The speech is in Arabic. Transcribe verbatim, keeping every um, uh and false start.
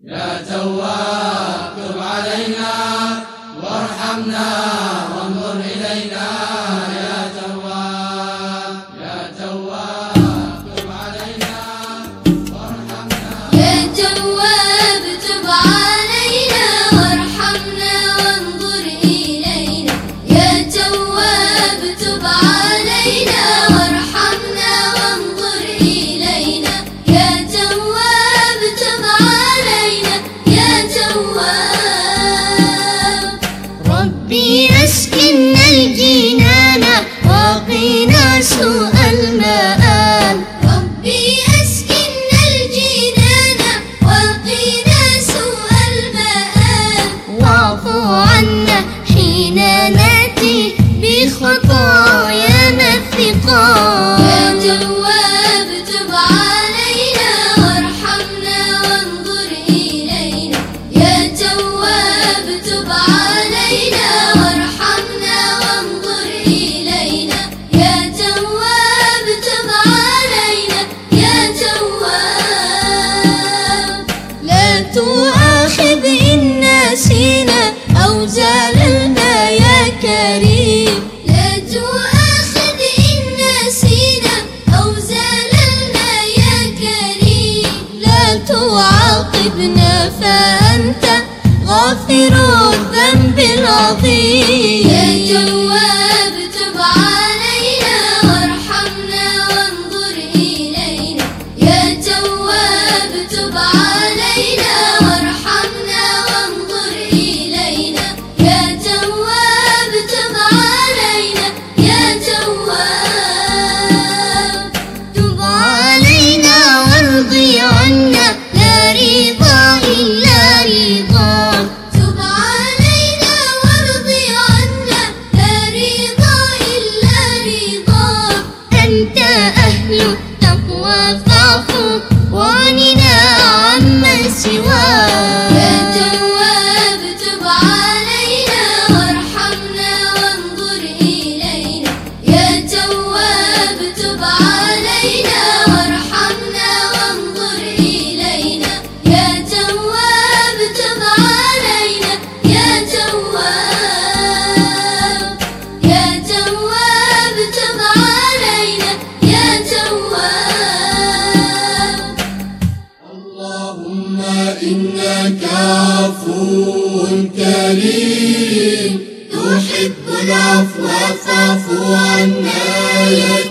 يا تواب تب علينا وارحمنا وانظر إلينا يا تواب يا تواب تب علينا وارحمنا يا تواب تب علينا وارحمنا وانظر إلينا يا تواب تب علينا وارحمنا وانظر إلينا يا تواب تب علينا يا تواب ربي أسكننا الجنان وقنا سوء المآل ربي أسكننا الجنان وقنا سوء المآل واعف عنا حين نأتي بخطايانا الثقال يا تواب تب علينا وارحمنا وانظر إلينا يا تواب تب علينا وارحمنا وانظر إلينا يا تواب تب علينا يا تواب لا تؤاخذ إن نسينا أو زللنا يا كريم لا تؤاخذ إن نسينا أو زللنا يا كريم لا تعاقبنا فأنت غافر الذنب العظيم يا تواب تب علينا وارحمنا وانظر إلينا يا تواب تب علينا وارحمنا وانظر إلينا يا تواب تب علينا يا تواب تب علينا وارضي عنا لا رضا إلا رضاك تب علينا وارضي عنا لا رضا إلا رضاك أنت أهل التقوى فاعف وعننا عمن سواك يا تواب تب علينا وارحمنا وانظر إلينا يا تواب تب علينا وارحمنا وانظر إلينا يا تواب تب علينا يا تواب يا تواب تب علينا يا تواب اللهم إنك عفو كريم تحب العفو فاعف عنا يا